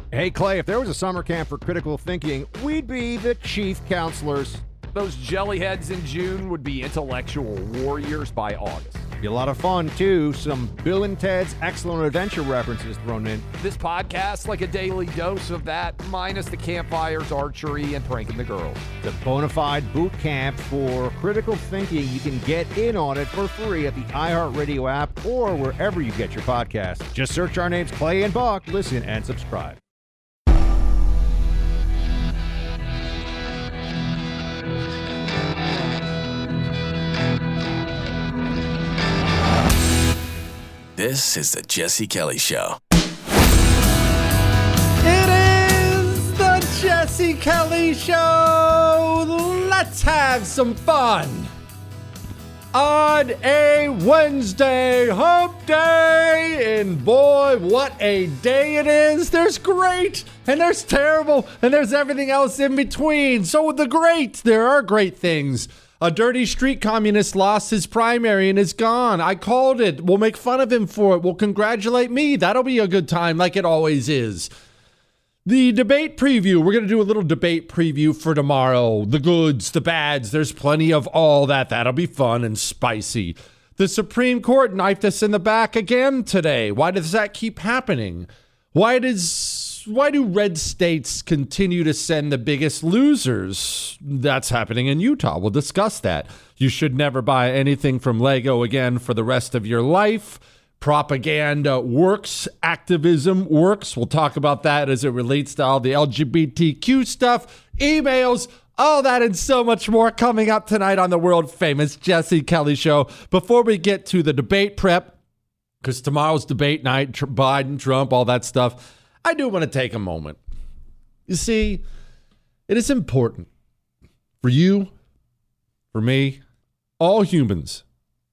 Hey, Clay, if there was a summer camp for critical thinking, we'd be the chief counselors. Those jellyheads in June would be intellectual warriors by August. Be a lot of fun, too. Some Bill and Ted's Excellent Adventure references thrown in. This podcast, like a daily dose of that, minus the campfires, archery, and pranking the girls. The bona fide boot camp for critical thinking. You can get in on it for free at the iHeartRadio app or wherever you get your podcasts. Just search our names, Clay and Buck. Listen and subscribe. This is the Jesse Kelly Show. It is the Jesse Kelly Show. Let's have some fun on a Wednesday hump day. And boy, what a day it is. There's great and there's terrible and there's everything else in between. So with the great, there are great things. A dirty street communist lost his primary and is gone. I called it. We'll make fun of him for it. We'll congratulate me. That'll be a good time like it always is. The debate preview. We're going to do a little debate preview for tomorrow. The goods, the bads. There's plenty of all that. That'll be fun and spicy. The Supreme Court knifed us in the back again today. Why does that keep happening? Why do red states continue to send the biggest losers? That's happening in Utah. We'll discuss that. You should never buy anything from Lego again for the rest of your life. Propaganda works. Activism works. We'll talk about that as it relates to all the LGBTQ stuff, emails, all that and so much more coming up tonight on the world famous Jesse Kelly Show. Before we get to the debate prep, because tomorrow's debate night, Biden, Trump, all that stuff, I do want to take a moment. You see, it is important for you, for me, all humans,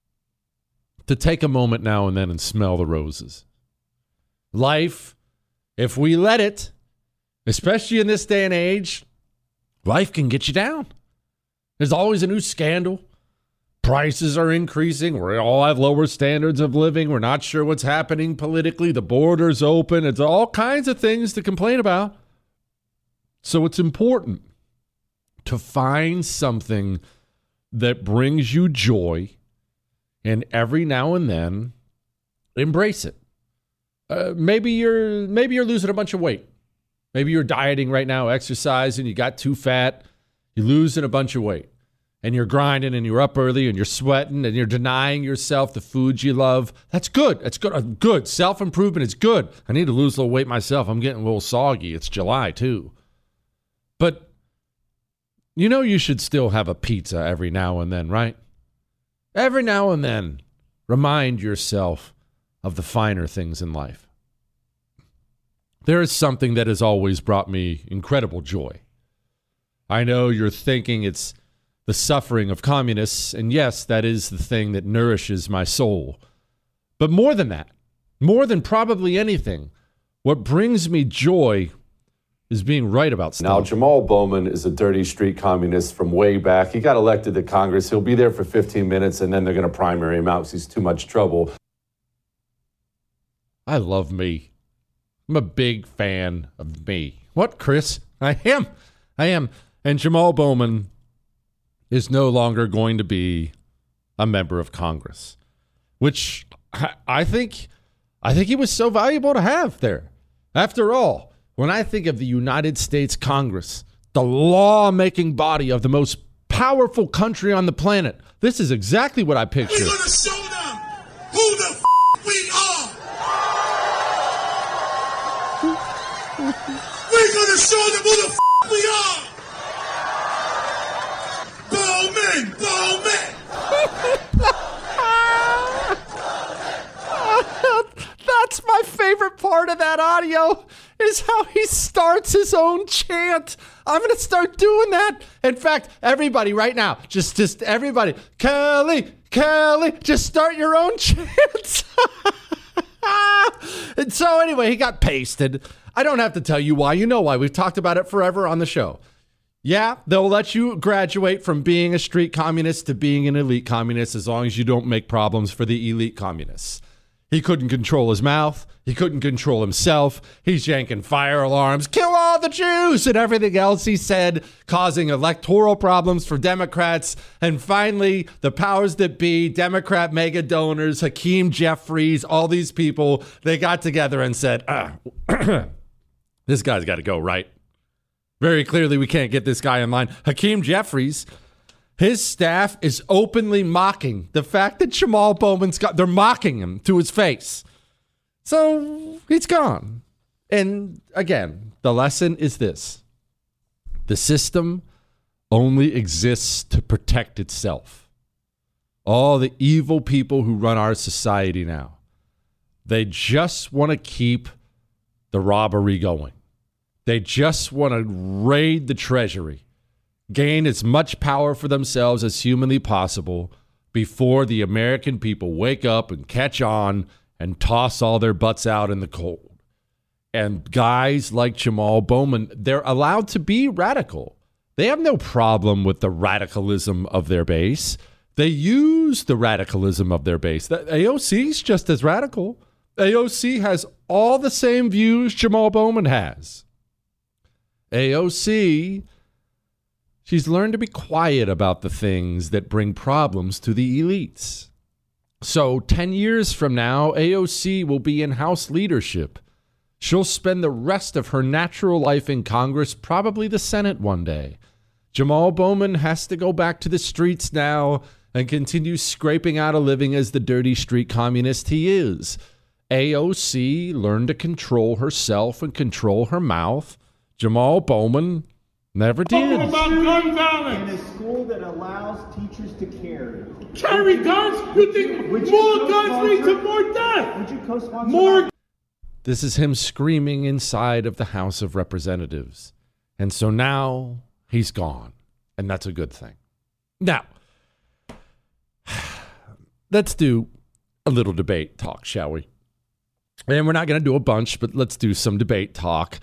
to take a moment now and then and smell the roses. Life, if we let it, especially in this day and age, life can get you down. There's always a new scandal. Prices are increasing. We all have lower standards of living. We're not sure what's happening politically. The border's open. It's all kinds of things to complain about. So it's important to find something that brings you joy and every now and then embrace it. Maybe you're losing a bunch of weight. Maybe you're dieting right now, exercising, you got too fat, you're losing a bunch of weight. And you're grinding and you're up early and you're sweating and you're denying yourself the foods you love. That's good. That's good. Good. Self-improvement is good. I need to lose a little weight myself. I'm getting a little soggy. It's July too. But you know you should still have a pizza every now and then, right? Every now and then, remind yourself of the finer things in life. There is something that has always brought me incredible joy. I know you're thinking it's the suffering of communists, and yes, that is the thing that nourishes my soul. But more than that, more than probably anything, what brings me joy is being right about stuff. Now, Jamal Bowman is a dirty street communist from way back. He got elected to Congress. He'll be there for 15 minutes, and then they're going to primary him out because he's too much trouble. I love me. I'm a big fan of me. What, Chris? I am. And Jamal Bowman is no longer going to be a member of Congress, which I think he was so valuable to have there. After all, when I think of the United States Congress, the lawmaking body of the most powerful country on the planet, this is exactly what I picture. We're going to show them who the we are. We're going to show them who the we are. Bowman. That's my favorite part of that audio, is how he starts his own chant. I'm going to start doing that. In fact, everybody right now, just everybody, Kelly, just start your own chant. And so anyway, he got pasted. I don't have to tell you why. You know why. We've talked about it forever on the show. Yeah, they'll let you graduate from being a street communist to being an elite communist as long as you don't make problems for the elite communists. He couldn't control his mouth. He couldn't control himself. He's yanking fire alarms, kill all the Jews, and everything else he said, causing electoral problems for Democrats. And finally, the powers that be, Democrat mega donors, Hakeem Jeffries, all these people, they got together and said, this guy's got to go, right? Very clearly, we can't get this guy in line. Hakeem Jeffries, his staff is openly mocking the fact that Jamal Bowman's they're mocking him to his face. So he's gone. And again, the lesson is this. The system only exists to protect itself. All the evil people who run our society now, they just want to keep the robbery going. They just want to raid the treasury, gain as much power for themselves as humanly possible before the American people wake up and catch on and toss all their butts out in the cold. And guys like Jamal Bowman, they're allowed to be radical. They have no problem with the radicalism of their base. They use the radicalism of their base. The AOC's just as radical. AOC has all the same views Jamal Bowman has. AOC, she's learned to be quiet about the things that bring problems to the elites. So 10 years from now, AOC will be in House leadership. She'll spend the rest of her natural life in Congress, probably the Senate one day. Jamal Bowman has to go back to the streets now and continue scraping out a living as the dirty street communist he is. AOC learned to control herself and control her mouth. Jamal Bowman never did. About gun violence. In a school that allows teachers to carry. Carry guns? You think more guns lead to more death? Would you co-sponsor More. This is him screaming inside of the House of Representatives. And so now he's gone. And that's a good thing. Now, let's do a little debate talk, shall we? And we're not going to do a bunch, but let's do some debate talk.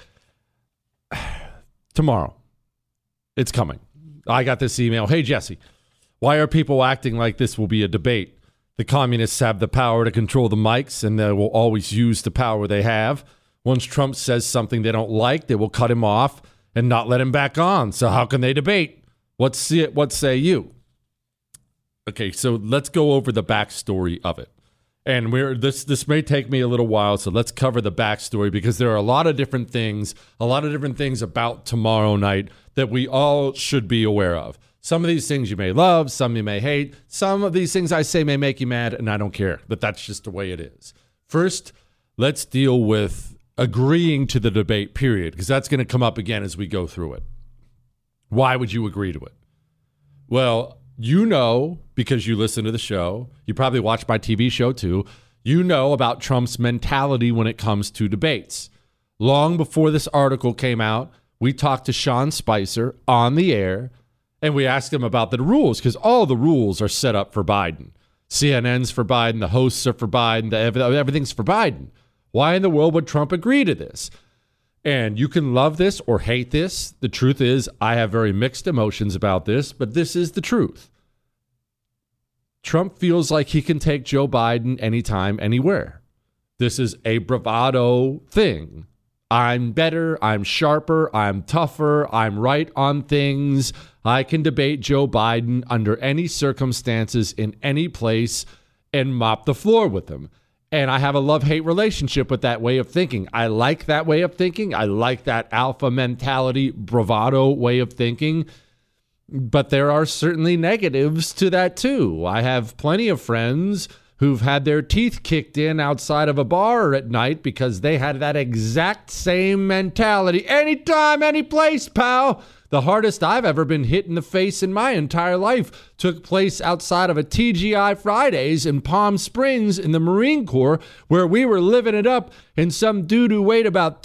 Tomorrow. It's coming. I got this email. Hey, Jesse, why are people acting like this will be a debate? The communists have the power to control the mics, and they will always use the power they have. Once Trump says something they don't like, they will cut him off and not let him back on. So how can they debate? What say you? Okay, so let's go over the backstory of it. And this may take me a little while, so let's cover the backstory because there are a lot of different things about tomorrow night that we all should be aware of. Some of these things you may love, some you may hate. Some of these things I say may make you mad, and I don't care, but that's just the way it is. First, let's deal with agreeing to the debate, period, because that's going to come up again as we go through it. Why would you agree to it? Well, you know, because you listen to the show, you probably watch my TV show too, you know about Trump's mentality when it comes to debates. Long before this article came out, we talked to Sean Spicer on the air, and we asked him about the rules, because all the rules are set up for Biden. CNN's for Biden, the hosts are for Biden, everything's for Biden. Why in the world would Trump agree to this? And you can love this or hate this. The truth is, I have very mixed emotions about this, but this is the truth. Trump feels like he can take Joe Biden anytime, anywhere. This is a bravado thing. I'm better, I'm sharper, I'm tougher, I'm right on things. I can debate Joe Biden under any circumstances in any place and mop the floor with him. And I have a love-hate relationship with that way of thinking. I like that way of thinking. I like that alpha mentality, bravado way of thinking. But there are certainly negatives to that too. I have plenty of friends who've had their teeth kicked in outside of a bar at night because they had that exact same mentality. Anytime, any place, pal. The hardest I've ever been hit in the face in my entire life took place outside of a TGI Fridays in Palm Springs in the Marine Corps, where we were living it up, and some dude who weighed about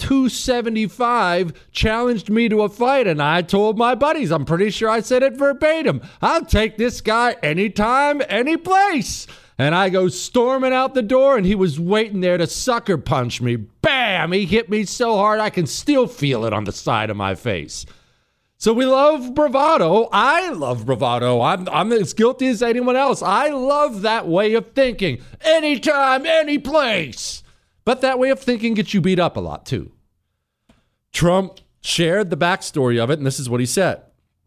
275 challenged me to a fight, and I told my buddies, I'm pretty sure I said it verbatim, I'll take this guy anytime, any place. And I go storming out the door, and he was waiting there to sucker punch me. Bam! He hit me so hard I can still feel it on the side of my face. So we love bravado. I love bravado. I'm as guilty as anyone else. I love that way of thinking. Anytime, any place. But that way of thinking gets you beat up a lot, too. Trump shared the backstory of it, and this is what he said.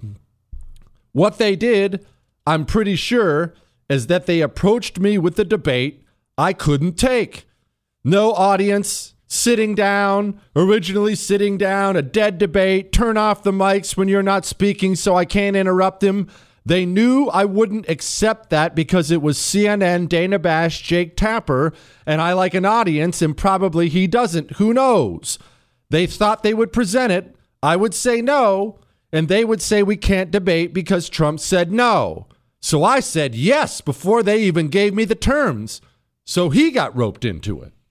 What they did, I'm pretty sure, is that they approached me with the debate I couldn't take. No audience. Sitting down, originally sitting down, a dead debate, turn off the mics when you're not speaking so I can't interrupt them. They knew I wouldn't accept that because it was CNN, Dana Bash, Jake Tapper, and I like an audience, and probably he doesn't. Who knows? They thought they would present it. I would say no, and they would say we can't debate because Trump said no. So I said yes before they even gave me the terms. So he got roped into it.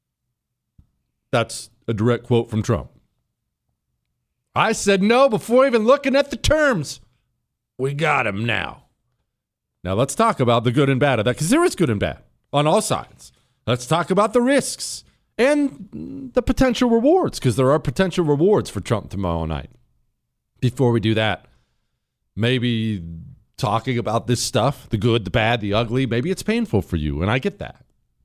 That's a direct quote from Trump. I said no before even looking at the terms. We got him now. Now let's talk about the good and bad of that, because there is good and bad on all sides. Let's talk about the risks and the potential rewards, because there are potential rewards for Trump tomorrow night. Before we do that, maybe talking about this stuff, the good, the bad, the ugly, maybe it's painful for you, and I get that.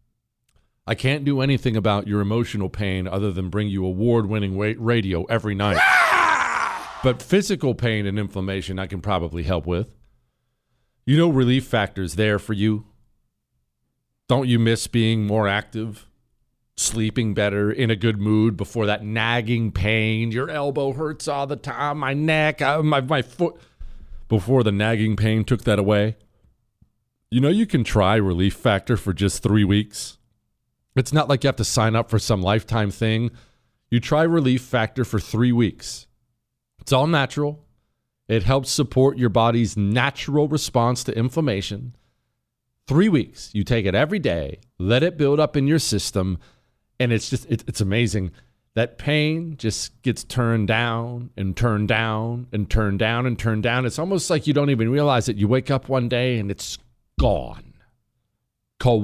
I can't do anything about your emotional pain other than bring you award-winning radio every night. But physical pain and inflammation I can probably help with. You know, Relief Factor's there for you. Don't you miss being more active, sleeping better, in a good mood before that nagging pain? Your elbow hurts all the time, my neck, my foot. Before the nagging pain took that away. You know, you can try Relief Factor for just 3 weeks. It's not like you have to sign up for some lifetime thing. You try Relief Factor for 3 weeks. It's all natural. It helps support your body's natural response to inflammation. 3 weeks. You take it every day, let it build up in your system, and it's amazing. That pain just gets turned down and turned down and turned down and turned down. It's almost like you don't even realize it. You wake up one day and it's gone. Call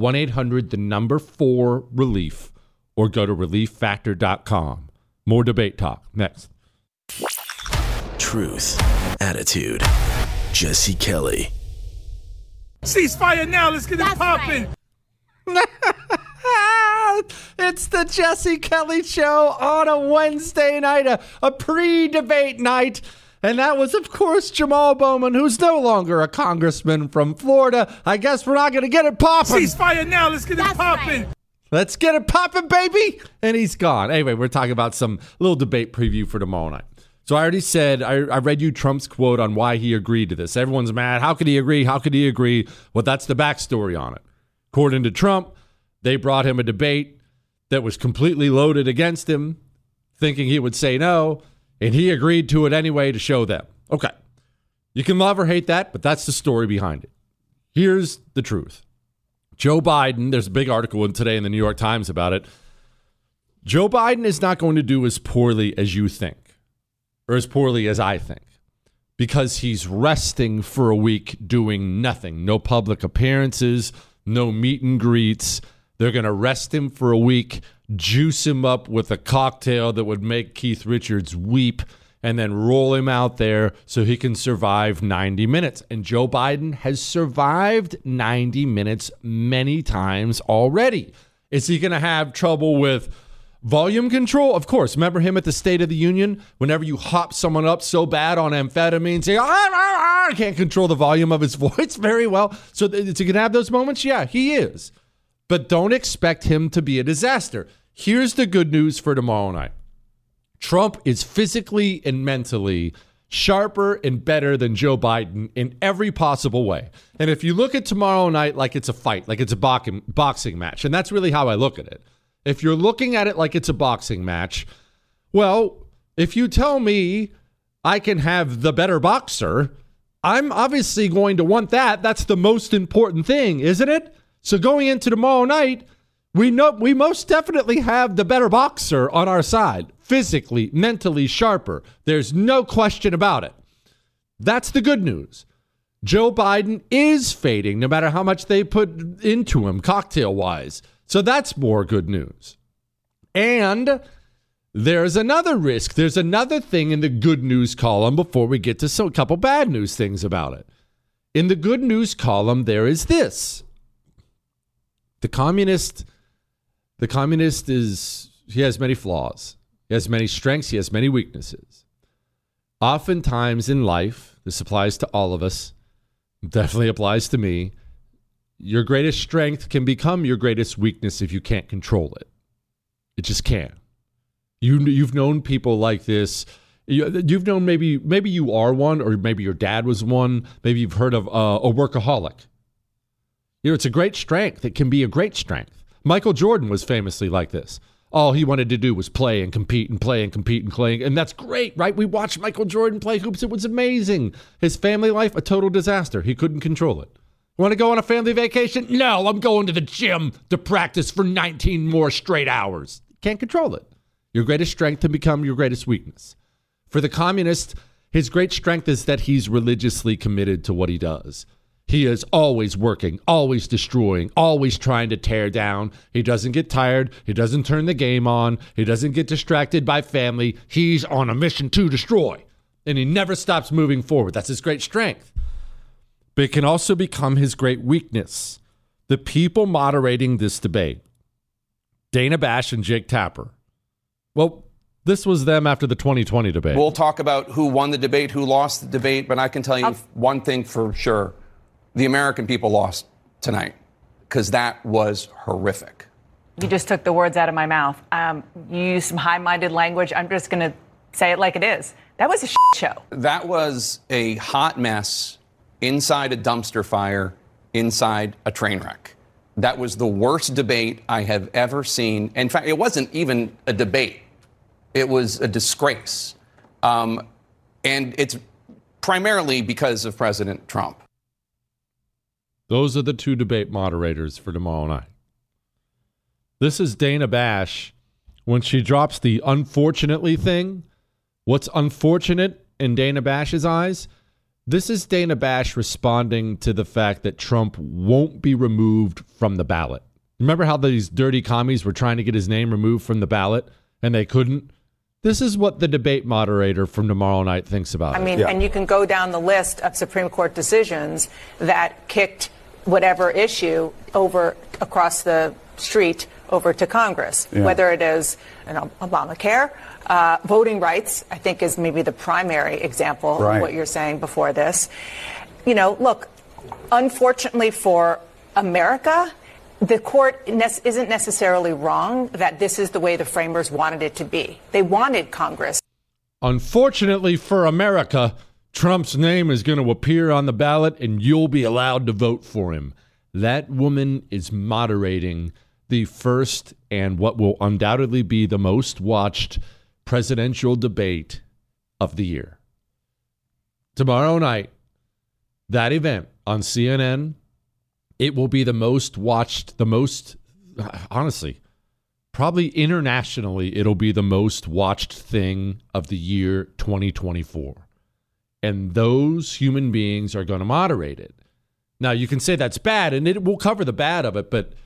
1-800-4-RELIEF or go to relieffactor.com. More debate talk next. Truth, attitude, Jesse Kelly. Ceasefire now. Let's get it popping. It's the Jesse Kelly Show on a Wednesday night, a pre-debate night. And that was, of course, Jamal Bowman, who's no longer a congressman from Florida. I guess we're not going to get it popping. Ceasefire now. Let's get it popping. Right. Let's get it popping, baby. And he's gone. Anyway, we're talking about some little debate preview for tomorrow night. So I already said, I read you Trump's quote on why he agreed to this. Everyone's mad. How could he agree? How could he agree? Well, that's the backstory on it. According to Trump, they brought him a debate that was completely loaded against him, thinking he would say no. And he agreed to it anyway to show them. Okay. You can love or hate that, but that's the story behind it. Here's the truth. Joe Biden, there's a big article today in the New York Times about it. Joe Biden is not going to do as poorly as you think, or as poorly as I think, because he's resting for a week doing nothing. No public appearances, no meet and greets. They're going to rest him for a week, juice him up with a cocktail that would make Keith Richards weep, and then roll him out there so he can survive 90 minutes. And Joe Biden has survived 90 minutes many times already. Is he going to have trouble with volume control? Of course. Remember him at the State of the Union? Whenever you hop someone up so bad on amphetamine, say, I can't control the volume of his voice very well. So is he going to have those moments? Yeah, he is. But don't expect him to be a disaster. Here's the good news for tomorrow night. Trump is physically and mentally sharper and better than Joe Biden in every possible way. And if you look at tomorrow night like it's a fight, like it's a boxing match, and that's really how I look at it. If you're looking at it like it's a boxing match, well, if you tell me I can have the better boxer, I'm obviously going to want that. That's the most important thing, isn't it? So going into tomorrow night, we know we most definitely have the better boxer on our side, physically, mentally sharper. There's no question about it. That's the good news. Joe Biden is fading, no matter how much they put into him cocktail-wise. So that's more good news. And there's another risk. There's another thing in the good news column before we get to a couple bad news things about it. In the good news column, there is this. The communist he has many flaws. He has many strengths. He has many weaknesses. Oftentimes in life, this applies to all of us, definitely applies to me, your greatest strength can become your greatest weakness if you can't control it. It just can't. You've known people like this. You've known maybe you are one, or maybe your dad was one. Maybe you've heard of a workaholic. It's a great strength. It can be a great strength. Michael Jordan was famously like this. All he wanted to do was play and compete and play and compete and play. And that's great, right? We watched Michael Jordan play hoops. It was amazing. His family life, a total disaster. He couldn't control it. Want to go on a family vacation? No, I'm going to the gym to practice for 19 more straight hours. Can't control it. Your greatest strength can become your greatest weakness. For the communist, his great strength is that he's religiously committed to what he does. He is always working, always destroying, always trying to tear down. He doesn't get tired. He doesn't turn the game on. He doesn't get distracted by family. He's on a mission to destroy, and he never stops moving forward. That's his great strength. But it can also become his great weakness. The people moderating this debate, Dana Bash and Jake Tapper. Well, this was them after the 2020 debate. We'll talk about who won the debate, who lost the debate, but I can tell you one thing for sure. The American people lost tonight because that was horrific. You just took the words out of my mouth. You used some high-minded language. I'm just going to say it like it is. That was a shit show. That was a hot mess inside a dumpster fire, inside a train wreck. That was the worst debate I have ever seen. In fact, it wasn't even a debate. It was a disgrace. And it's primarily because of President Trump. Those are the two debate moderators for tomorrow night. This is Dana Bash when she drops the unfortunately thing. What's unfortunate in Dana Bash's eyes? This is Dana Bash responding to the fact that Trump won't be removed from the ballot. Remember how these dirty commies were trying to get his name removed from the ballot and they couldn't? This is what the debate moderator from tomorrow night thinks about it. I mean, and you can go down the list of Supreme Court decisions that kicked whatever issue over across the street over to Congress, whether it is Obamacare, voting rights, I think is maybe the primary example of what you're saying before this. Look, unfortunately for America, the court isn't necessarily wrong that this is the way the framers wanted it to be. They wanted Congress. Unfortunately for America, Trump's name is going to appear on the ballot and you'll be allowed to vote for him. That woman is moderating the first and what will undoubtedly be the most watched presidential debate of the year. Tomorrow night, that event on CNN, it will be the most watched, honestly, probably internationally, it'll be the most watched thing of the year 2024. And those human beings are going to moderate it. Now, you can say that's bad, and it will cover the bad of it, but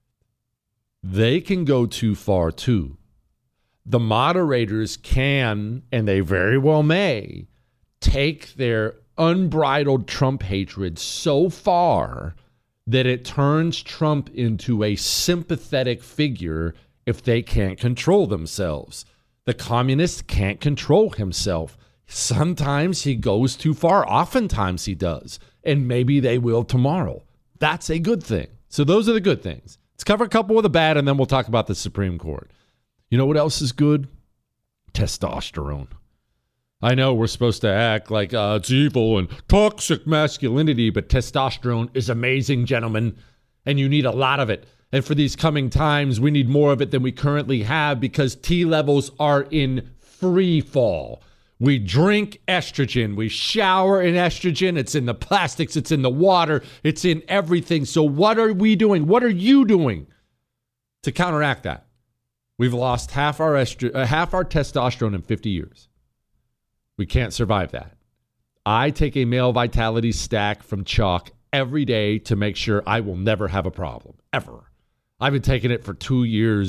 they can go too far, too. The moderators can, and they very well may, take their unbridled Trump hatred so far that it turns Trump into a sympathetic figure if they can't control themselves. The communist can't control himself. Sometimes he goes too far. Oftentimes he does. And maybe they will tomorrow. That's a good thing. So those are the good things. Let's cover a couple of the bad, and then we'll talk about the Supreme Court. You know what else is good? Testosterone. I know we're supposed to act like it's evil and toxic masculinity, but testosterone is amazing, gentlemen, and you need a lot of it. And for these coming times, we need more of it than we currently have because T levels are in free fall. We drink estrogen. We shower in estrogen. It's in the plastics. It's in the water. It's in everything. So what are we doing? What are you doing to counteract that? We've lost half our testosterone in 50 years. We can't survive that. I take a male vitality stack from Chalk every day to make sure I will never have a problem, ever. I've been taking it for 2 years.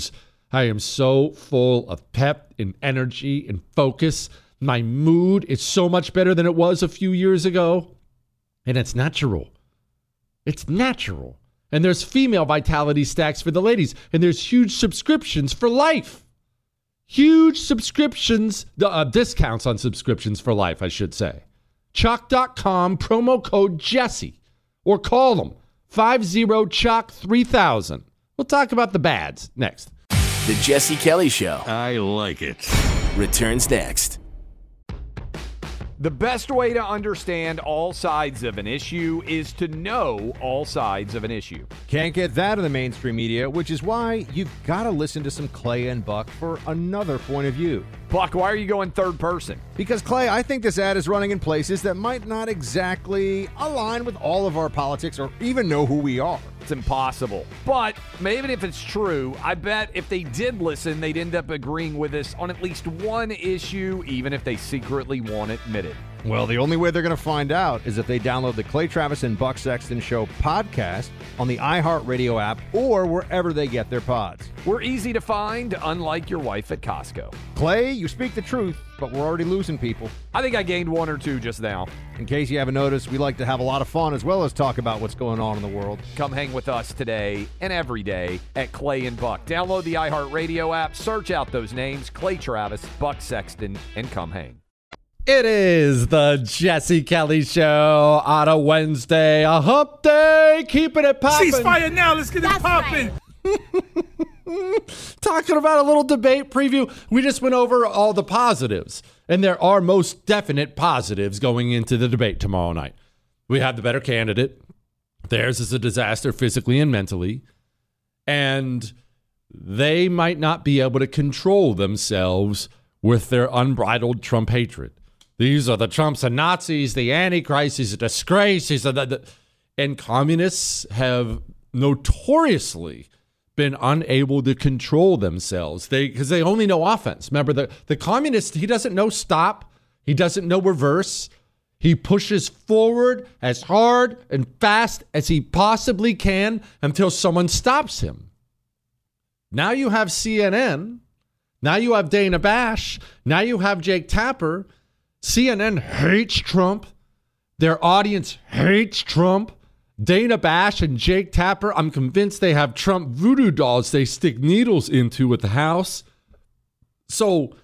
I am so full of pep and energy and focus. My mood is so much better than it was a few years ago. And it's natural. It's natural. And there's female vitality stacks for the ladies. And there's huge subscriptions for life. Huge subscriptions, discounts on subscriptions for life, I should say. Chalk.com, promo code Jesse. Or call them, 50-CHALK-3000. We'll talk about the bads next. The Jesse Kelly Show I like it. returns next. The best way to understand all sides of an issue is to know all sides of an issue. Can't get that in the mainstream media, which is why you've got to listen to some Clay and Buck for another point of view. Buck, why are you going third person? Because, Clay, I think this ad is running in places that might not exactly align with all of our politics or even know who we are. It's impossible. But even if it's true, I bet if they did listen, they'd end up agreeing with us on at least one issue, even if they secretly won't admit it. Well, the only way they're going to find out is if they download the Clay Travis and Buck Sexton Show podcast on the iHeartRadio app or wherever they get their pods. We're easy to find, unlike your wife at Costco. Clay, you speak the truth, but we're already losing people. I think I gained one or two just now. In case you haven't noticed, we like to have a lot of fun as well as talk about what's going on in the world. Come hang with us today and every day at Clay and Buck. Download the iHeartRadio app, search out those names, Clay Travis, Buck Sexton, and come hang. It is the Jesse Kelly Show on a Wednesday, a hump day, keeping it popping. Ceasefire now, let's get it popping. Talking about a little debate preview. We just went over all the positives, and there are most definite positives going into the debate tomorrow night. We have the better candidate. Theirs is a disaster physically and mentally, and they might not be able to control themselves with their unbridled Trump hatred. These are the Trumps and Nazis, the Antichrist, he's a disgrace. And communists have notoriously been unable to control themselves because they only know offense. Remember, the communist, he doesn't know stop. He doesn't know reverse. He pushes forward as hard and fast as he possibly can until someone stops him. Now you have CNN. Now you have Dana Bash. Now you have Jake Tapper. CNN hates Trump. Their audience hates Trump. Dana Bash and Jake Tapper, I'm convinced they have Trump voodoo dolls they stick needles into at the house. So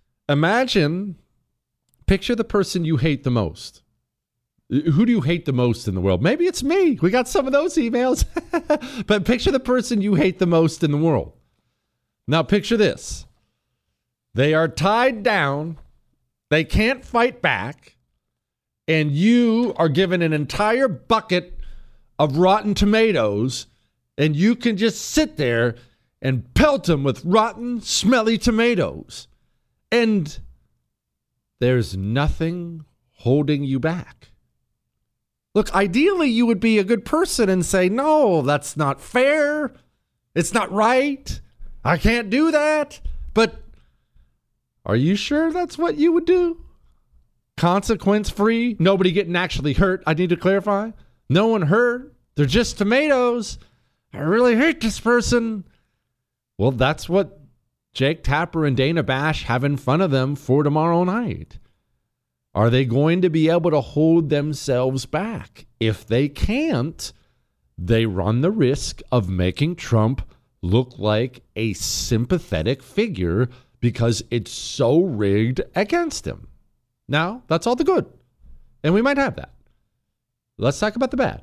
picture the person you hate the most. Who do you hate the most in the world? Maybe it's me. We got some of those emails. But picture the person you hate the most in the world. Now picture this. They are tied down. They can't fight back. And you are given an entire bucket of rotten tomatoes. And you can just sit there and pelt them with rotten, smelly tomatoes. And there's nothing holding you back. Look, ideally, you would be a good person and say, no, that's not fair. It's not right. I can't do that. But are you sure that's what you would do? Consequence-free? Nobody getting actually hurt? I need to clarify. No one hurt. They're just tomatoes. I really hate this person. Well, that's what Jake Tapper and Dana Bash have in front of them for tomorrow night. Are they going to be able to hold themselves back? If they can't, they run the risk of making Trump look like a sympathetic figure because it's so rigged against him. Now, that's all the good. And we might have that. Let's talk about the bad.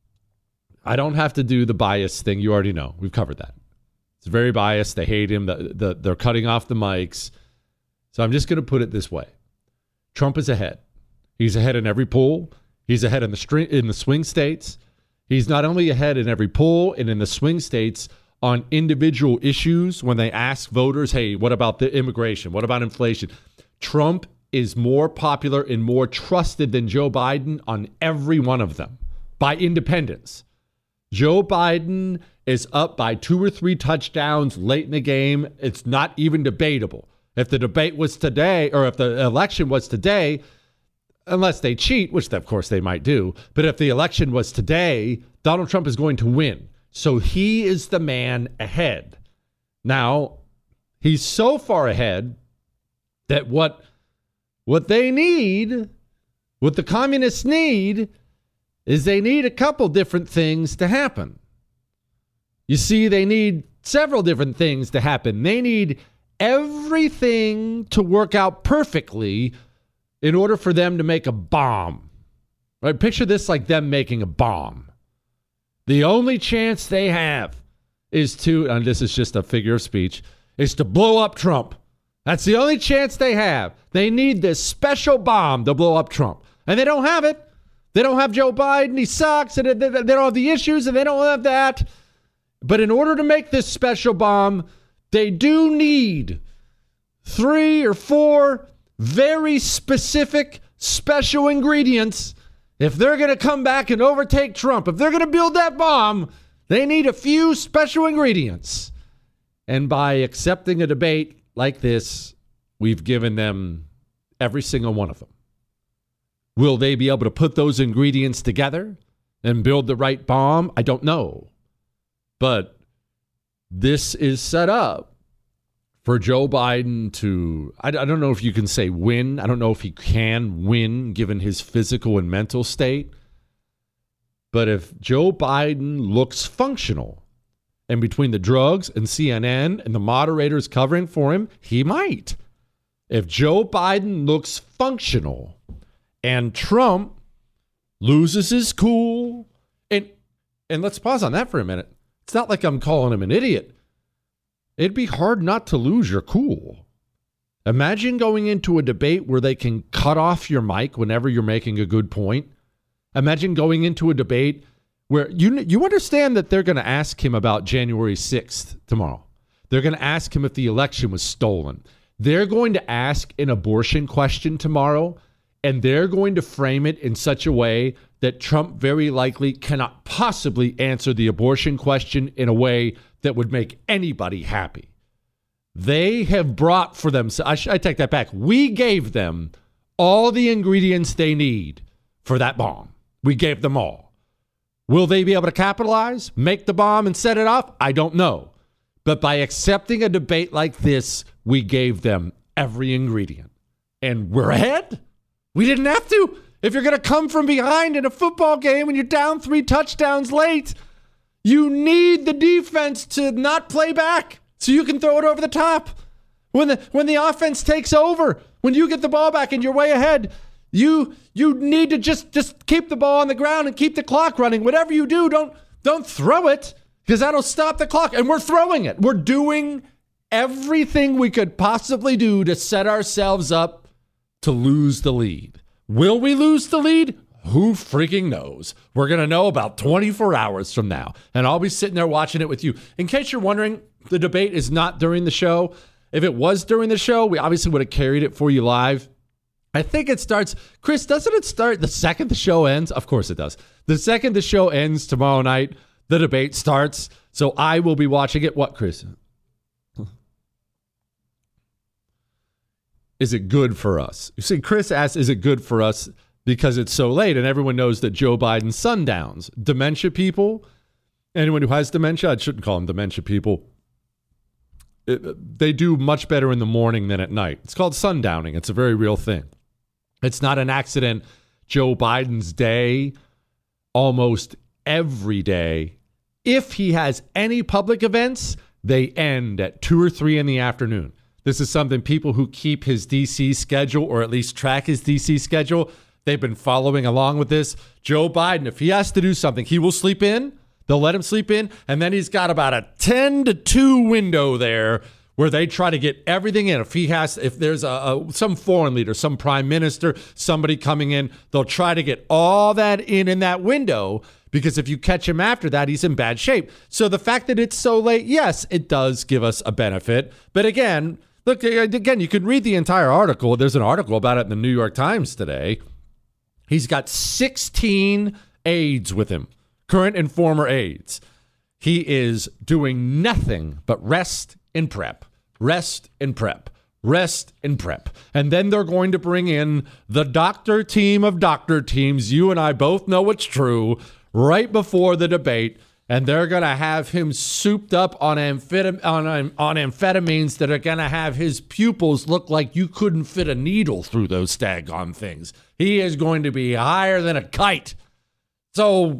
I don't have to do the bias thing. You already know. We've covered that. It's very biased. They hate him. They're cutting off the mics. So I'm just going to put it this way. Trump is ahead. He's ahead in every poll. He's ahead in the swing states. He's not only ahead in every poll and in the swing states on individual issues when they ask voters, hey, what about the immigration? What about inflation? Trump is more popular and more trusted than Joe Biden on every one of them by independents. Joe Biden is up by 2 or 3 touchdowns late in the game. It's not even debatable. If the debate was today, or if the election was today, unless they cheat, which of course they might do, but if the election was today, Donald Trump is going to win. So he is the man ahead. Now, he's so far ahead that what they need, what the communists need, is they need a couple different things to happen. You see, they need several different things to happen. They need everything to work out perfectly in order for them to make a bomb. Right? Picture this like them making a bomb. The only chance they have is to, and this is just a figure of speech, is to blow up Trump. That's the only chance they have. They need this special bomb to blow up Trump. And they don't have it. They don't have Joe Biden. He sucks. And they don't have the issues, and they don't have that. But in order to make this special bomb, they do need 3 or 4 very specific special ingredients. If they're going to come back and overtake Trump, if they're going to build that bomb, they need a few special ingredients. And by accepting a debate like this, we've given them every single one of them. Will they be able to put those ingredients together and build the right bomb? I don't know. But this is set up for Joe Biden to, I don't know if you can say win. I don't know if he can win given his physical and mental state. But if Joe Biden looks functional, and between the drugs and CNN and the moderators covering for him, he might. If Joe Biden looks functional and Trump loses his cool, and let's pause on that for a minute. It's not like I'm calling him an idiot. It'd be hard not to lose your cool. Imagine going into a debate where they can cut off your mic whenever you're making a good point. Imagine going into a debate where you understand that they're going to ask him about January 6th tomorrow. They're going to ask him if the election was stolen. They're going to ask an abortion question tomorrow, and they're going to frame it in such a way that Trump very likely cannot possibly answer the abortion question in a way that would make anybody happy. They have brought for themselves, I take that back. We gave them all the ingredients they need for that bomb. We gave them all. Will they be able to capitalize, make the bomb, and set it off? I don't know. But by accepting a debate like this, we gave them every ingredient. And we're ahead? We didn't have to. If you're going to come from behind in a football game and you're down 3 touchdowns late, you need the defense to not play back so you can throw it over the top. When the offense takes over, when you get the ball back and you're way ahead, you need to just keep the ball on the ground and keep the clock running. Whatever you do, don't throw it, because that'll stop the clock. And we're throwing it. We're doing everything we could possibly do to set ourselves up to lose the lead. Will we lose the lead? Who freaking knows? We're going to know about 24 hours from now. And I'll be sitting there watching it with you. In case you're wondering, the debate is not during the show. If it was during the show, we obviously would have carried it for you live. I think it starts, Chris, doesn't it start the second the show ends? Of course it does. The second the show ends tomorrow night, the debate starts. So I will be watching it. What, Chris? Is it good for us? You see, Chris asks, is it good for us because it's so late? And everyone knows that Joe Biden sundowns. Dementia people, anyone who has dementia, I shouldn't call them dementia people, they do much better in the morning than at night. It's called sundowning. It's a very real thing. It's not an accident. Joe Biden's day, almost every day, if he has any public events, they end at 2 or 3 in the afternoon. This is something people who keep his DC schedule, or at least track his DC schedule, they've been following along with this. Joe Biden, if he has to do something, he will sleep in. They'll let him sleep in. And then he's got about a 10 to 2 window there where they try to get everything in. If there's some foreign leader, some prime minister, somebody coming in, they'll try to get all that in that window, because if you catch him after that, he's in bad shape. So the fact that it's so late, yes, it does give us a benefit. But again, look, you can read the entire article. There's an article about it in the New York Times today. He's got 16 aides with him, current and former aides. He is doing nothing but rest and prep, rest and prep, rest and prep. And then they're going to bring in the doctor team of doctor teams. You and I both know it's true, right before the debate. and they're going to have him souped up on amphetamines that are going to have his pupils look like you couldn't fit a needle through those daggone things. He is going to be higher than a kite. So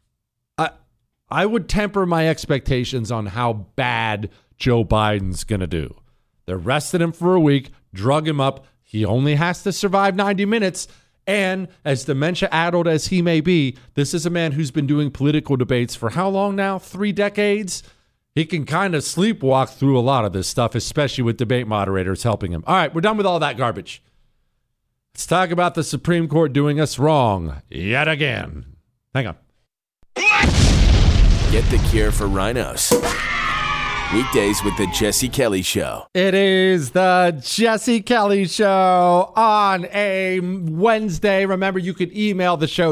I would temper my expectations on how bad Joe Biden's going to do. They arrested him for a week, drug him up. He only has to survive 90 minutes. And as dementia-addled as he may be, this is a man who's been doing political debates for how long now? 3 decades? He can kind of sleepwalk through a lot of this stuff, especially with debate moderators helping him. All right, we're done with all that garbage. Let's talk about the Supreme Court doing us wrong yet again. Hang on. Get the cure for rhinos. Weekdays with the Jesse Kelly Show. It is the Jesse Kelly Show on a Wednesday. Remember, you can email the show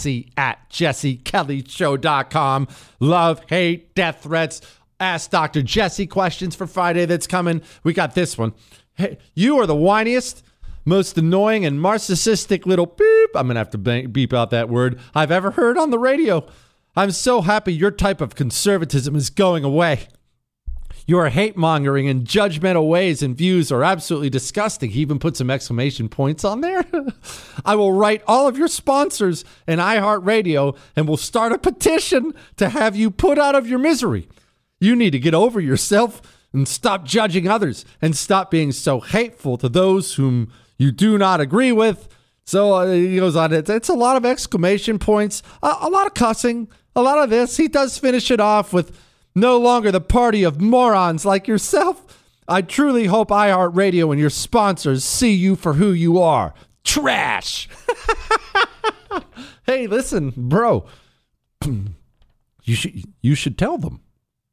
jesse@jessekellyshow.com. Love, hate, death threats. Ask Dr. Jesse questions for Friday that's coming. We got this one. Hey, you are the whiniest, most annoying, and narcissistic little beep, I'm going to have to beep out that word, I've ever heard on the radio. I'm so happy your type of conservatism is going away. Your hate-mongering and judgmental ways and views are absolutely disgusting. He even put some exclamation points on there. I will write all of your sponsors and iHeartRadio and will start a petition to have you put out of your misery. You need to get over yourself and stop judging others and stop being so hateful to those whom you do not agree with. So he goes on. It's a lot of exclamation points, a lot of cussing, a lot of this. He does finish it off with, no longer the party of morons like yourself. I truly hope iHeartRadio and your sponsors see you for who you are. Trash. Hey, listen, bro. You should tell them.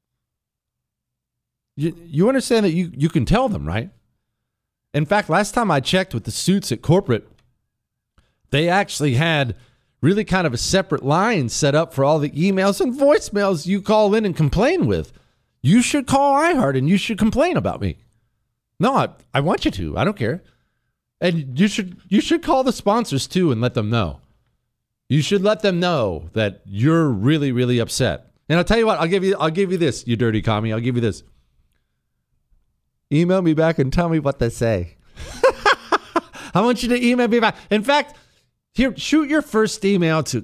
You understand that you can tell them, right? In fact, last time I checked with the suits at corporate, they actually had really kind of a separate line set up for all the emails and voicemails you call in and complain with. You should call iHeart and you should complain about me. No, I want you to. I don't care. And you should call the sponsors too and let them know. You should let them know that you're really, really upset. And I'll tell you what, I'll give you this, you dirty commie. I'll give you this. Email me back and tell me what they say. I want you to email me back. In fact, here, shoot your first email to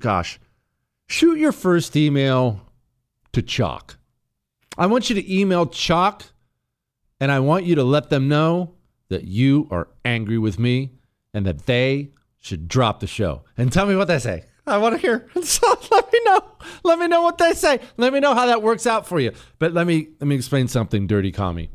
Chalk. I want you to email Chalk, and I want you to let them know that you are angry with me and that they should drop the show. And tell me what they say. I want to hear. So let me know. Let me know what they say. Let me know how that works out for you. But let me explain something, dirty commie.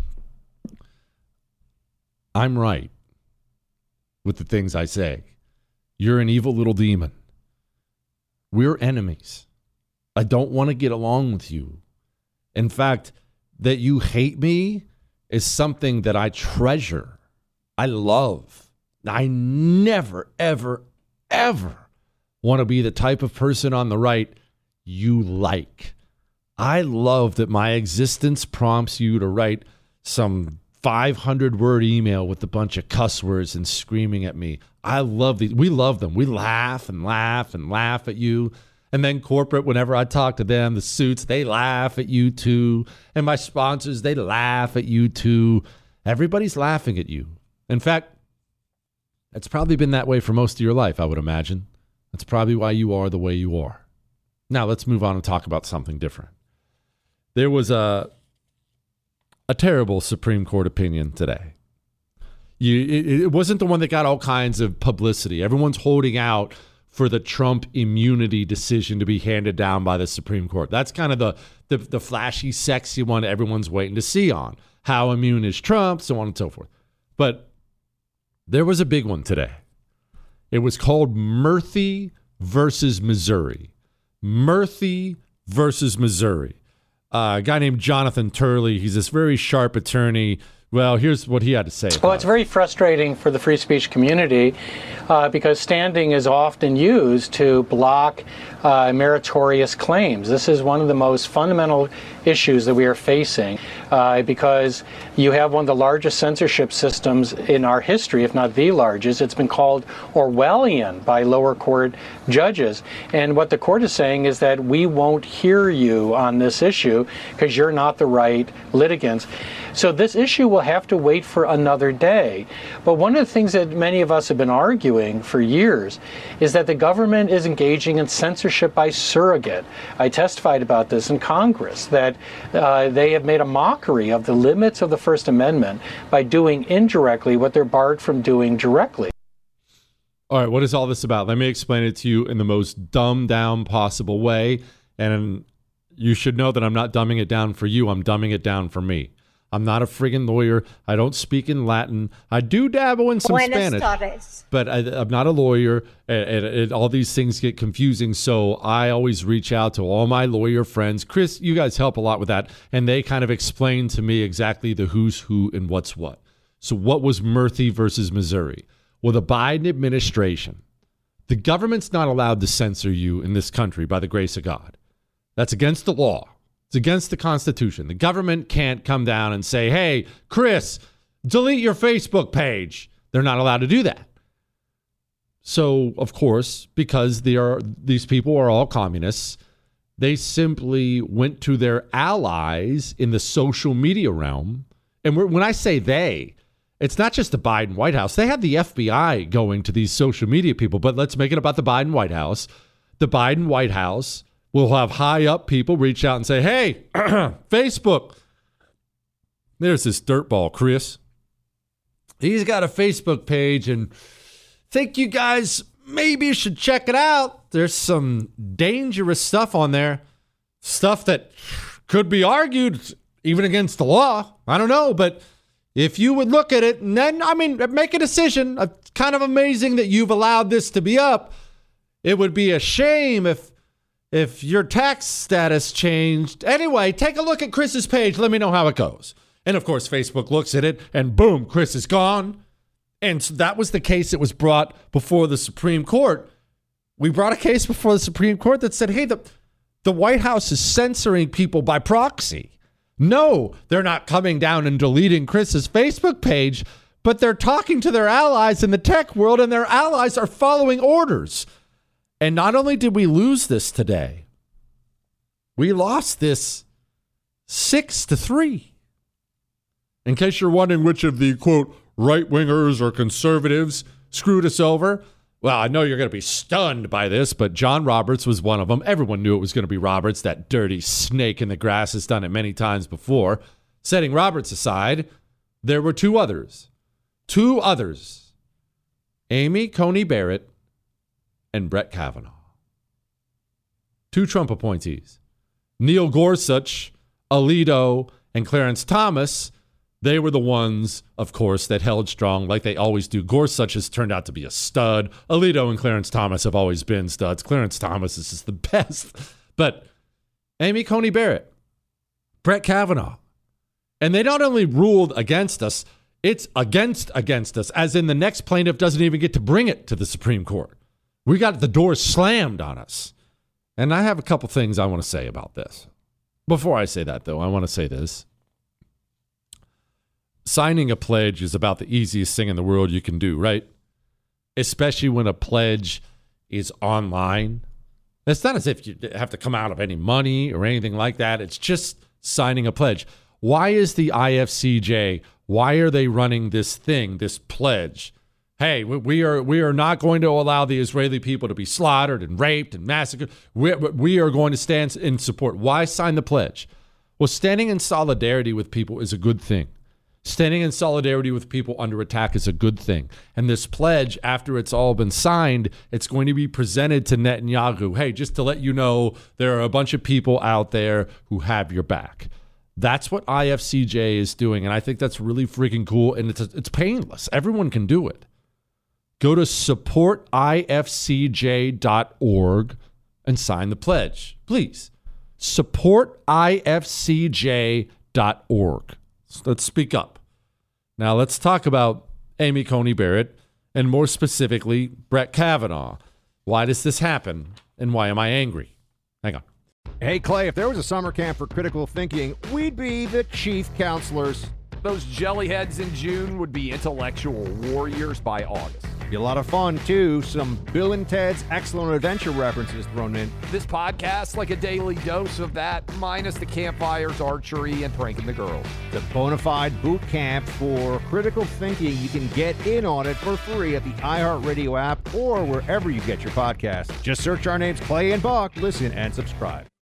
I'm right with the things I say. You're an evil little demon. We're enemies. I don't want to get along with you. In fact, that you hate me is something that I treasure. I love. I never, ever, ever want to be the type of person on the right you like. I love that my existence prompts you to write some 500-word email with a bunch of cuss words and screaming at me. I love these. We love them. We laugh and laugh and laugh at you. And then corporate, whenever I talk to them, the suits, they laugh at you too. And my sponsors, they laugh at you too. Everybody's laughing at you. In fact, it's probably been that way for most of your life, I would imagine. That's probably why you are the way you are. Now, let's move on and talk about something different. There was a terrible Supreme Court opinion today. It wasn't the one that got all kinds of publicity. Everyone's holding out for the Trump immunity decision to be handed down by the Supreme Court. That's kind of the flashy, sexy one everyone's waiting to see on. How immune is Trump, so on and so forth. But there was a big one today. It was called Murthy versus Missouri. Murthy versus Missouri. A guy named Jonathan Turley. He's this very sharp attorney. Well, here's what he had to say. Well, it's very frustrating for the free speech community because standing is often used to block meritorious claims. This is one of the most fundamental issues that we are facing. because you have one of the largest censorship systems in our history, if not the largest. It's been called Orwellian by lower court judges. And what the court is saying is that we won't hear you on this issue because you're not the right litigants. So this issue will have to wait for another day. But one of the things that many of us have been arguing for years is that the government is engaging in censorship by surrogate. I testified about this in Congress, that they have made a mockery of the limits of the First Amendment by doing indirectly what they're barred from doing directly. All right, what is all this about? Let me explain it to you in the most dumbed down possible way. And you should know that I'm not dumbing it down for you. I'm dumbing it down for me. I'm not a friggin' lawyer. I don't speak in Latin. I do dabble in some Spanish, but I'm not a lawyer, and all these things get confusing, so I always reach out to all my lawyer friends. Chris, you guys help a lot with that, and they kind of explain to me exactly the who's who and what's what. So what was Murphy versus Missouri? Well, the Biden administration, the government's not allowed to censor you in this country by the grace of God. That's against the law. It's against the Constitution. The government can't come down and say, hey, Chris, delete your Facebook page. They're not allowed to do that. So, of course, because these people are all communists, they simply went to their allies in the social media realm. And when I say they, it's not just the Biden White House. They have the FBI going to these social media people, but let's make it about the Biden White House. The Biden White House will have high up people reach out and say, hey, Facebook, there's this dirtball, Chris. He's got a Facebook page and think you guys maybe should check it out. There's some dangerous stuff on there, stuff that could be argued even against the law. I don't know, but if you would look at it and then, make a decision. It's kind of amazing that you've allowed this to be up. It would be a shame if your tax status changed. Anyway, take a look at Chris's page. Let me know how it goes. And of course, Facebook looks at it and boom, Chris is gone. And so that was the case that was brought before the Supreme Court. We brought a case before the Supreme Court that said, hey, the White House is censoring people by proxy. No, they're not coming down and deleting Chris's Facebook page, but they're talking to their allies in the tech world, and their allies are following orders. And not only did we lose this today, we lost this 6-3. In case you're wondering which of the, quote, right-wingers or conservatives screwed us over, well, I know you're going to be stunned by this, but John Roberts was one of them. Everyone knew it was going to be Roberts. That dirty snake in the grass has done it many times before. Setting Roberts aside, there were two others. Amy Coney Barrett and Brett Kavanaugh. Two Trump appointees. Neil Gorsuch, Alito, and Clarence Thomas, they were the ones, of course, that held strong like they always do. Gorsuch has turned out to be a stud. Alito and Clarence Thomas have always been studs. Clarence Thomas is just the best. But Amy Coney Barrett, Brett Kavanaugh, and they not only ruled against us, it's against us, as in the next plaintiff doesn't even get to bring it to the Supreme Court. We got the door slammed on us. And I have a couple things I want to say about this. Before I say that, though, I want to say this. Signing a pledge is about the easiest thing in the world you can do, right? Especially when a pledge is online. It's not as if you have to come out of any money or anything like that. It's just signing a pledge. Why is the IFCJ, why are they running this thing, this pledge? Hey, we are not going to allow the Israeli people to be slaughtered and raped and massacred. We are going to stand in support. Why sign the pledge? Well, standing in solidarity with people is a good thing. Standing in solidarity with people under attack is a good thing. And this pledge, after it's all been signed, it's going to be presented to Netanyahu. Hey, just to let you know, there are a bunch of people out there who have your back. That's what IFCJ is doing. And I think that's really freaking cool. And it's painless. Everyone can do it. Go to supportifcj.org and sign the pledge. Please. Supportifcj.org. Let's speak up. Now let's talk about Amy Coney Barrett and more specifically, Brett Kavanaugh. Why does this happen and why am I angry? Hang on. Hey, Clay, if there was a summer camp for critical thinking, we'd be the chief counselors. Those jellyheads in June would be intellectual warriors by August. Be a lot of fun, too. Some Bill and Ted's Excellent Adventure references thrown in. This podcast, like a daily dose of that, minus the campfires, archery, and pranking the girls. The bona fide boot camp for critical thinking. You can get in on it for free at the iHeartRadio app or wherever you get your podcasts. Just search our names, Clay and Buck. Listen and subscribe.